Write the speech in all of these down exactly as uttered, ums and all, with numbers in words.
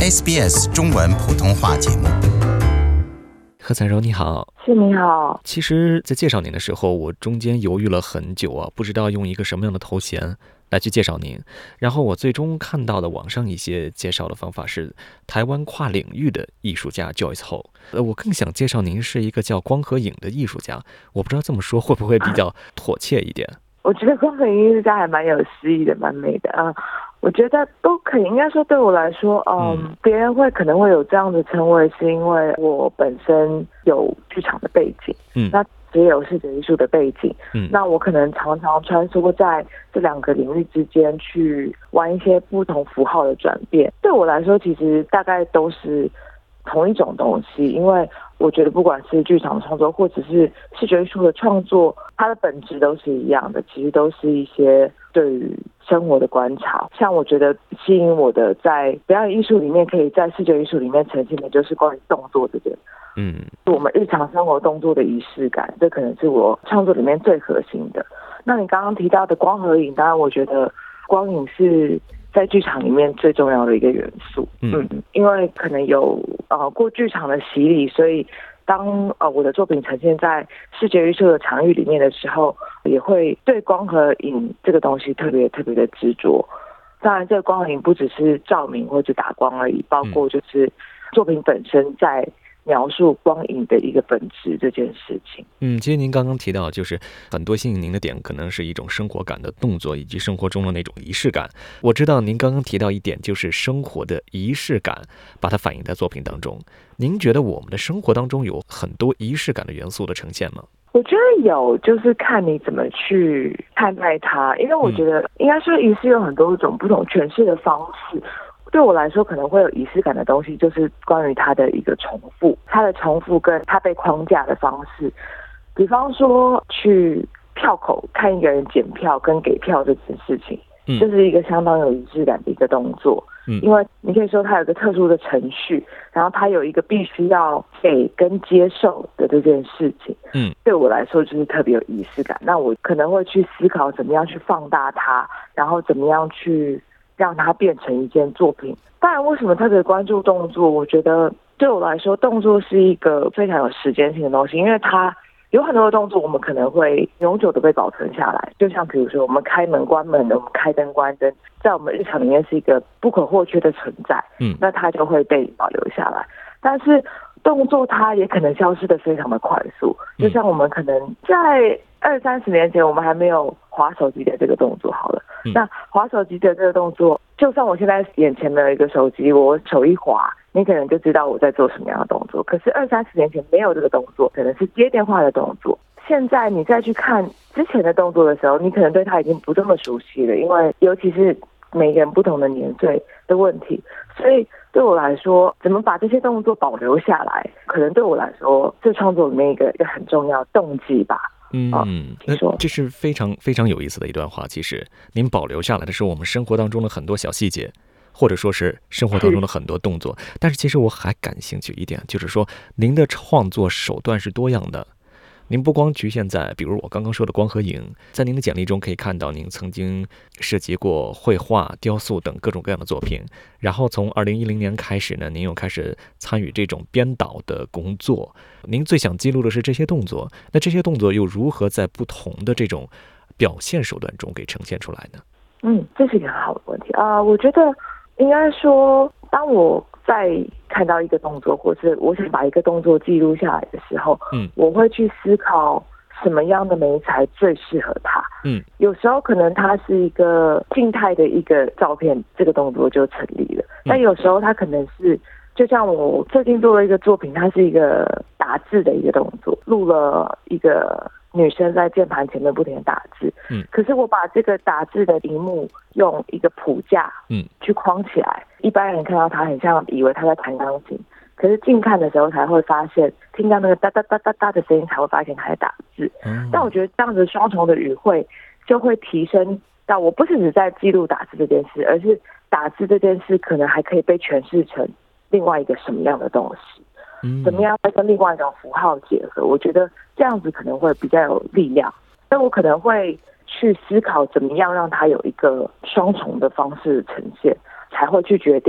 S B S 中文普通话节目。 何彩柔你好。 是你好。 其实在介绍您的时候，我中间犹豫了很久啊，不知道用一个什么样的头衔来去介绍您。然后我最终看到的网上一些介绍的方法是台湾跨领域的艺术家 Joyce Ho。呃，我更想介绍您是一个叫光和影的艺术家，我不知道这么说会不会比较妥切一点。 我觉得光和影艺术家还蛮有诗意的，蛮美的啊、嗯。我觉得都可以，应该说对我来说，嗯，别、嗯、人会可能会有这样的称谓，是因为我本身有剧场的背景，嗯，那也有视觉艺术的背景，嗯，那我可能常常穿梭在这两个领域之间去玩一些不同符号的转变。对我来说，其实大概都是同一种东西，因为我觉得不管是剧场创作或者是视觉艺术的创作，它的本质都是一样的，其实都是一些对于生活的观察。像我觉得吸引我的在表演艺术里面，可以在视觉艺术里面呈现的就是关于动作这件，嗯，我们日常生活动作的仪式感，这可能是我创作里面最核心的。那你刚刚提到的光和影，当然我觉得光影是在剧场里面最重要的一个元素，嗯，因为可能有呃过剧场的洗礼，所以当呃我的作品呈现在视觉艺术的场域里面的时候，也会对光和影这个东西特别特别的执着。当然，这个光和影不只是照明或者打光而已，包括就是作品本身在描述光影的一个本质这件事情。 嗯，其实您刚刚提到，就是很多吸引您的点可能是一种生活感的动作，以及生活中的那种仪式感。我知道您刚刚提到一点，就是生活的仪式感，把它反映在作品当中。您觉得我们的生活当中有很多仪式感的元素的呈现吗？ 我觉得有，就是看你怎么去看待它。因为我觉得应该说仪式有很多种不同诠释的方式。对我来说，可能会有仪式感的东西，就是关于它的一个重复，它的重复跟它被框架的方式。比方说，去票口看一个人检票跟给票这件事情，嗯，就是一个相当有仪式感的一个动作。嗯，因为你可以说它有一个特殊的程序，然后它有一个必须要给跟接受的这件事情。嗯，对我来说就是特别有仪式感。那我可能会去思考怎么样去放大它，然后怎么样去让它变成一件作品。当然，为什么特别关注动作？我觉得对我来说，动作是一个非常有时间性的东西，因为它有很多的动作，我们可能会永久的被保存下来。就像比如说，我们开门、关门，我们开灯、关灯，在我们日常里面是一个不可或缺的存在。嗯，那它就会被保留下来。但是动作它也可能消失的非常的快速，就像我们可能在二三十年前，我们还没有滑手机的这个动作好了。嗯、那滑手机的这个动作，就算我现在眼前的一个手机，我手一滑，你可能就知道我在做什么样的动作。可是二三十年前没有这个动作，可能是接电话的动作。现在你再去看之前的动作的时候，你可能对它已经不这么熟悉了，因为尤其是每个人不同的年岁的问题，所以对我来说，怎么把这些动作保留下来，可能对我来说，这创作里面一个一个很重要的动机吧。 嗯，那这是非常非常有意思的一段话。其实您保留下来的是我们生活当中的很多小细节，或者说是生活当中的很多动作。但是其实我还感兴趣一点，就是说您的创作手段是多样的。您不光局限在比如我刚刚说的光和影，在您的简历中可以看到您曾经涉及过绘画、雕塑等各种各样的作品。然后从二零一零年开始呢，您又开始参与这种编导的工作。您最想记录的是这些动作，那这些动作又如何在不同的这种表现手段中给呈现出来呢？ 嗯，这是一个很好的问题啊、呃。我觉得应该说，当我在看到一个动作，或是我想把一个动作记录下来的时候，嗯，我会去思考什么样的媒材最适合它。嗯，有时候可能它是一个静态的一个照片，这个动作就成立了。但有时候它可能是，就像我最近做了一个作品，它是一个打字的一个动作，录了一个女生在键盘前面不停的打字，嗯，可是我把这个打字的荧幕用一个谱架，嗯，去框起来，一般人看到他很像以为他在弹钢琴，可是近看的时候才会发现，听到那个哒哒哒哒哒的声音才会发现他在打字。嗯，但我觉得这样子双重的语汇就会提升到，我不是只在记录打字这件事，而是打字这件事可能还可以被诠释成另外一个什么样的东西。怎么样再跟另外一种符号结合，我觉得这样子可能会比较有力量。但我可能会去思考怎么样让它有一个双重的方式呈现，才会去决定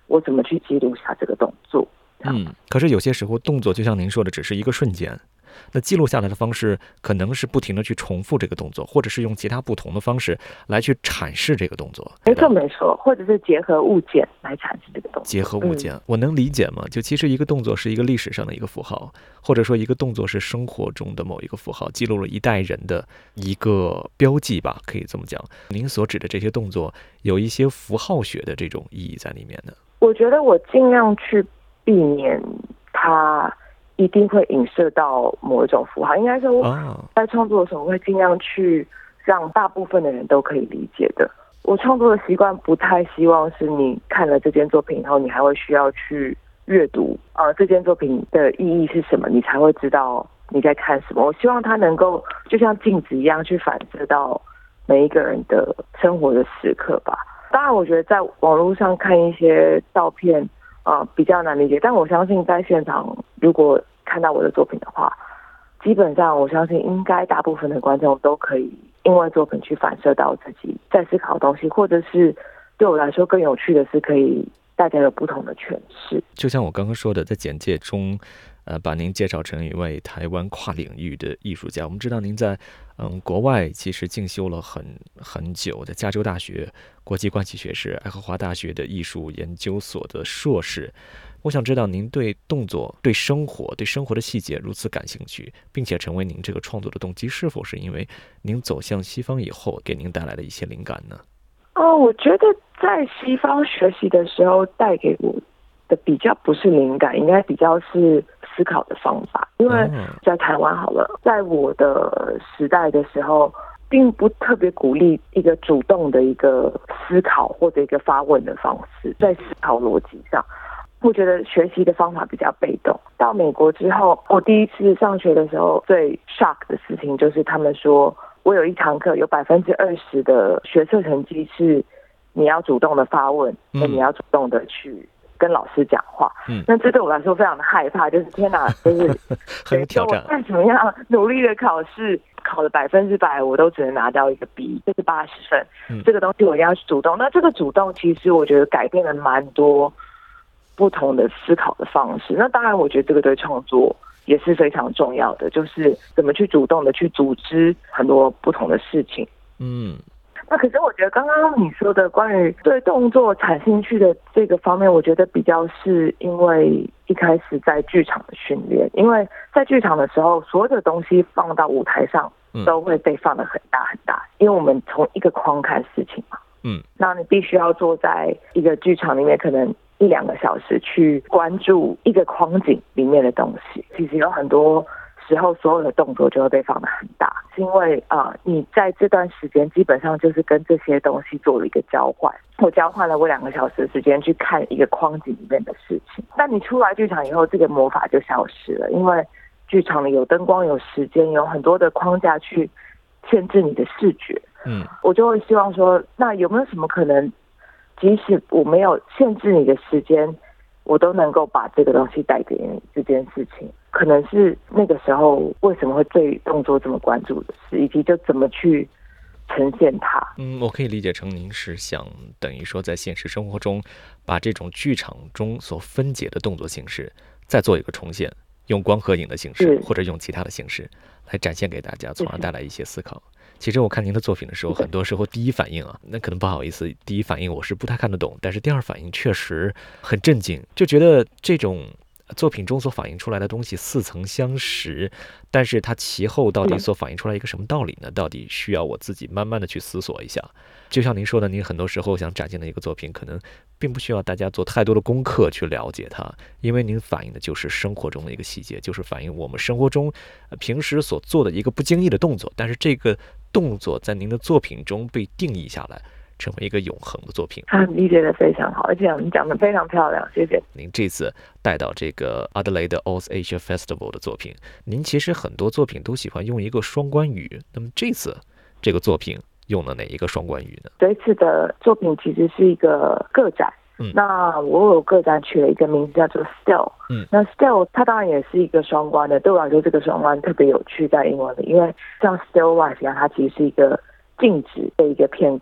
我怎么去记录下这个动作。 嗯，可是有些时候动作就像您说的只是一个瞬间，那记录下来的方式可能是不停的去重复这个动作，或者是用其他不同的方式来去阐释这个动作。 没错没错，或者是结合物件来阐释这个动作。 结合物件、嗯、我能理解吗？就其实一个动作是一个历史上的一个符号，或者说一个动作是生活中的某一个符号，记录了一代人的一个标记吧，可以这么讲。您所指的这些动作有一些符号学的这种意义在里面呢？ 我觉得我尽量去避免它一定会影射到某一种符号，应该说我在创作的时候我会尽量去让大部分的人都可以理解的。我创作的习惯不太希望是你看了这件作品以后你还会需要去阅读呃这件作品的意义是什么，你才会知道你在看什么。我希望它能够就像镜子一样去反射到每一个人的生活的时刻吧。当然我觉得在网络上看一些照片呃，比较难理解，但我相信在现场如果看到我的作品的话，基本上我相信应该大部分的观众都可以因为作品去反射到自己在思考的东西，或者是对我来说更有趣的是可以大家有不同的诠释。 就像我刚刚说的，在简介中呃，把您介绍成一位台湾跨领域的艺术家。我们知道您在嗯国外其实进修了很很久，在加州大学国际关系学士、爱荷华大学的艺术研究所的硕士。我想知道您对动作、对生活、对生活的细节如此感兴趣，并且成为您这个创作的动机，是否是因为您走向西方以后给您带来的一些灵感呢？ 哦，我觉得在西方学习的时候带给我的比较不是灵感，应该比较是思考的方法。因为在台湾好了，在我的时代的时候并不特别鼓励一个主动的一个思考或者一个发问的方式，在思考逻辑上我觉得学习的方法比较被动。到美国之后，我第一次上学的时候最 shock 的事情就是他们说我有一堂课有百分之二十的学测成绩是你要主动的发问，那、嗯、你要主动的去跟老师讲话。嗯，那这对我来说非常的害怕，就是天哪，就是很有挑战。 我再怎么样努力的考试，考了百分之百，我都只能拿到一个 B， 就是八十分、嗯。这个东西我一定要去主动。那这个主动其实我觉得改变了蛮多不同的思考的方式。那当然，我觉得这个对创作也是非常重要的，就是怎么去主动的去组织很多不同的事情。嗯。那可是我觉得刚刚你说的关于对动作产兴趣的这个方面，我觉得比较是因为一开始在剧场的训练，因为在剧场的时候，所有的东西放到舞台上都会被放得很大很大，因为我们从一个框看事情嘛。嗯。那你必须要坐在一个剧场里面，可能一两个小时去关注一个框景里面的东西，其实有很多时候所有的动作就会被放得很大，是因为啊、呃，你在这段时间基本上就是跟这些东西做了一个交换。我交换了我两个小时的时间去看一个框景里面的事情。那你出来剧场以后，这个魔法就消失了，因为剧场里有灯光、有时间、有很多的框架去限制你的视觉。嗯，我就会希望说，那有没有什么可能，即使我没有限制你的时间，我都能够把这个东西带给你这件事情，可能是那个时候为什么会对动作这么关注的事，以及就怎么去呈现它。 嗯，我可以理解成您是想等于说在现实生活中把这种剧场中所分解的动作形式再做一个重现，用光合影的形式或者用其他的形式来展现给大家，从而带来一些思考。其实我看您的作品的时候，很多时候第一反应啊，那可能不好意思，第一反应我是不太看得懂，但是第二反应确实很震惊，就觉得这种作品中所反映出来的东西似曾相识，但是它其后到底所反映出来一个什么道理呢？到底需要我自己慢慢的去思索一下。就像您说的，您很多时候想展现的一个作品，可能并不需要大家做太多的功课去了解它，因为您反映的就是生活中的一个细节，就是反映我们生活中平时所做的一个不经意的动作，但是这个动作在您的作品中被定义下来，成为一个永恒的作品。 他理解的非常好，而且你讲的非常漂亮，谢谢。 您这次带到这个阿德雷德 AusAsia Festival 的作品，您其实很多作品都喜欢用一个双关语，那么这次这个作品用了哪一个双关语呢？ 这次的作品其实是一个个展，嗯，那我有个展取了一个名字叫做 Still， 嗯，那 Still 它当然也是一个双关的，对我来说这个双关特别有趣在英文里，因为像 Still Life 一样，它其实是一个静止的一个片刻，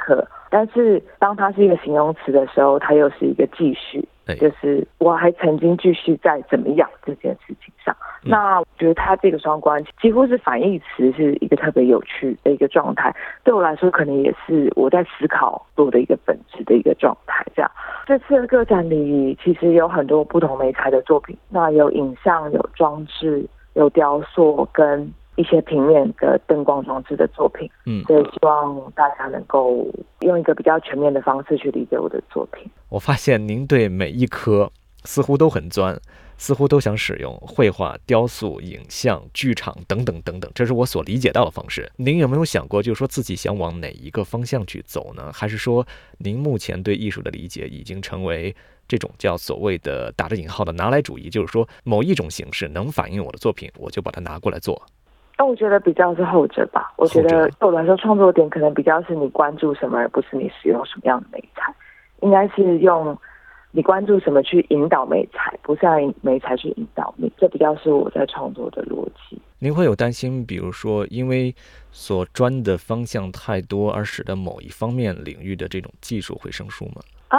但是当它是一个形容词的时候，它又是一个继续，就是我还曾经继续在怎么样这件事情上。嗯、那我觉得它这个双关几乎是反义词，是一个特别有趣的一个状态。对我来说，可能也是我在思考做的一个本质的一个状态。这样，这次的个展里其实有很多不同媒材的作品，那有影像、有装置、有雕塑跟一些平面的灯光装置的作品，嗯，所以希望大家能够用一个比较全面的方式去理解我的作品。 我发现您对每一科似乎都很钻，似乎都想使用绘画、雕塑、影像、剧场等等等等，这是我所理解到的方式。您有没有想过，就是说自己想往哪一个方向去走呢？还是说您目前对艺术的理解已经成为这种叫所谓的打着引号的拿来主义，就是说某一种形式能反映我的作品，我就把它拿过来做？ 那我觉得比较是后者吧。我觉得对我来说，创作点可能比较是你关注什么，而不是你使用什么样的媒材。应该是用你关注什么去引导媒材，不是让媒材去引导你。这比较是我在创作的逻辑。 您会有担心，比如说因为所专的方向太多，而使得某一方面领域的这种技术会生疏吗？ 啊，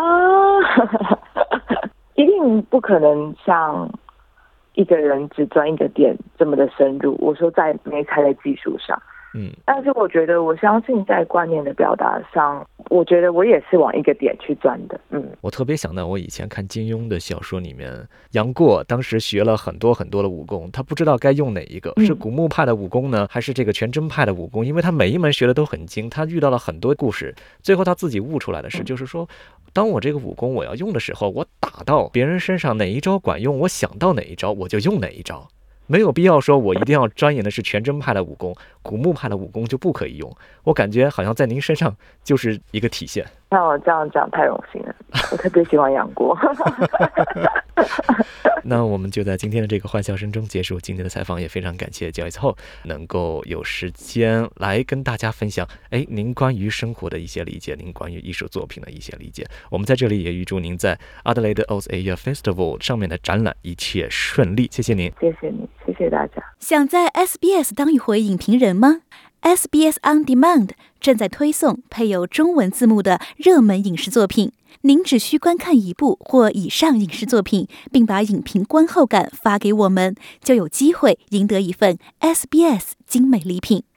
一定不可能像一个人只钻一个点这么的深入。我说在媒材的技术上，嗯，但是我觉得我相信在观念的表达上，我觉得我也是往一个点去钻的。嗯， 我特别想到我以前看金庸的小说里面，杨过当时学了很多很多的武功，他不知道该用哪一个，是古墓派的武功呢，还是这个全真派的武功？因为他每一门学的都很精，他遇到了很多故事，最后他自己悟出来的是，就是说，当我这个武功我要用的时候，我打到别人身上哪一招管用，我想到哪一招我就用哪一招。没有必要说我一定要钻研的是全真派的武功，古墓派的武功就不可以用。我感觉好像在您身上就是一个体现。 那我这样讲太荣幸了，我特别喜欢杨过。 那我们就在今天的这个欢笑声中结束今天的采访，也非常感谢 Joyce Ho 能够有时间来跟大家分享哎，您关于生活的一些理解，您关于艺术作品的一些理解。我们在这里也预祝您在阿德雷德 Oz Air Festival 上面的展览一切顺利，谢谢您。 谢谢你，谢谢大家。 想在 S B S 当一回影评人吗？ S B S On Demand 正在推送配有中文字幕的热门影视作品，您只需观看一部或以上影视作品，并把影评观后感发给我们，就有机会赢得一份 S B S 精美礼品。